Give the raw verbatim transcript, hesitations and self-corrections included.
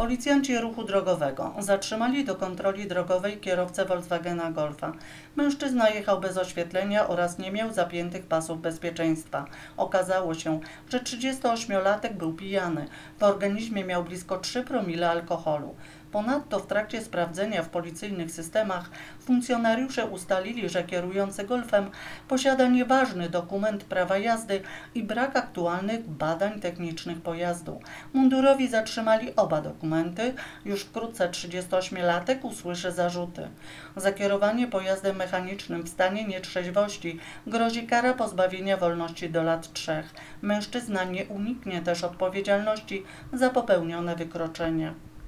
Policjanci ruchu drogowego zatrzymali do kontroli drogowej kierowcę Volkswagena Golfa. Mężczyzna jechał bez oświetlenia oraz nie miał zapiętych pasów bezpieczeństwa. Okazało się, że trzydziestoośmiolatek był pijany. W organizmie miał blisko trzy promile alkoholu. Ponadto w trakcie sprawdzenia w policyjnych systemach funkcjonariusze ustalili, że kierujący Golfem posiada nieważny dokument prawa jazdy i brak aktualnych badań technicznych pojazdu. Mundurowi zatrzymali oba dokumenty. Już wkrótce trzydziestoośmiolatek usłyszy zarzuty. Za kierowanie pojazdem mechanicznym w stanie nietrzeźwości grozi kara pozbawienia wolności do lat trzech. Mężczyzna nie uniknie też odpowiedzialności za popełnione wykroczenie.